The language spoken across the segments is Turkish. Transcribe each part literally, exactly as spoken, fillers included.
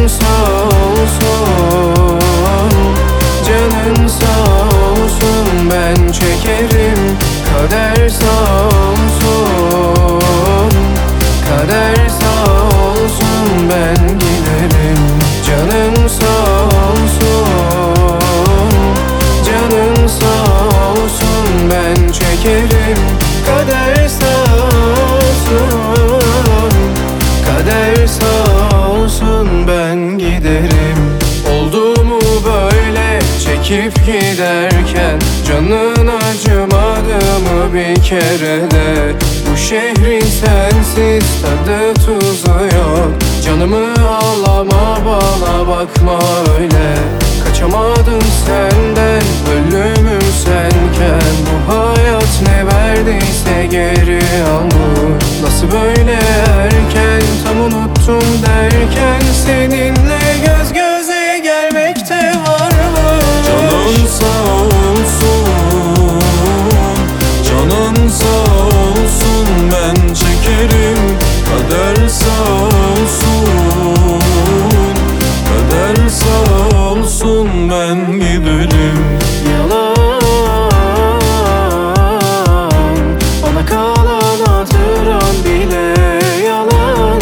sağ olsun, canın sağ olsun, ben çekerim. Kader sağ olsun, kader sağ olsun, ben giderim. Canın sağ olsun, canın sağ olsun, ben çekerim. Kader sağ olsun, kader sağ olsun, ben giderim. Oldu mu böyle çekip giderken, canın acımadı mı bir kere de? Bu şehrin sensiz tadı tuzu yok. Canımı ağlama, bana bakma öyle. Kaçamadım senden, ölümüm senken. Bu hayat ne verdiyse geri almış. Nasıl böyle erken, tam unuttum derken, seninle göz göze gelmekte varmış. Canın sağ olsun, canın sağ olsun, ben çekerim. Kader sağ olsun, kader sağ olsun, ben giderim. Yalan, bana kalan hatıran bile yalan.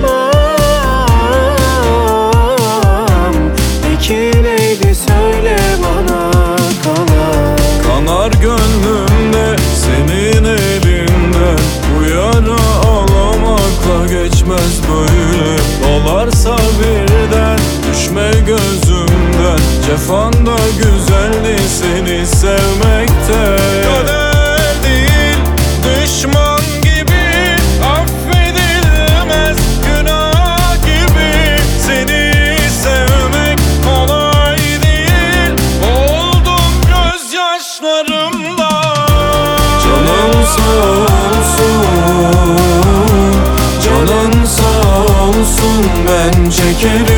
Tamam, peki neydi söyle bana kalan? Kanar gönlümde senin elinden, bu yara ağlamakla geçmez böyle. Dolarsa birden düşme gözümden, cefanda güzeldi seni sevmekte. Kader değil düşman gibi, affedilmez günah gibi. Seni sevmek kolay değil, oldum gözyaşlarımla. Canın sağ olsun, canın sağ olsun, ben çekerim.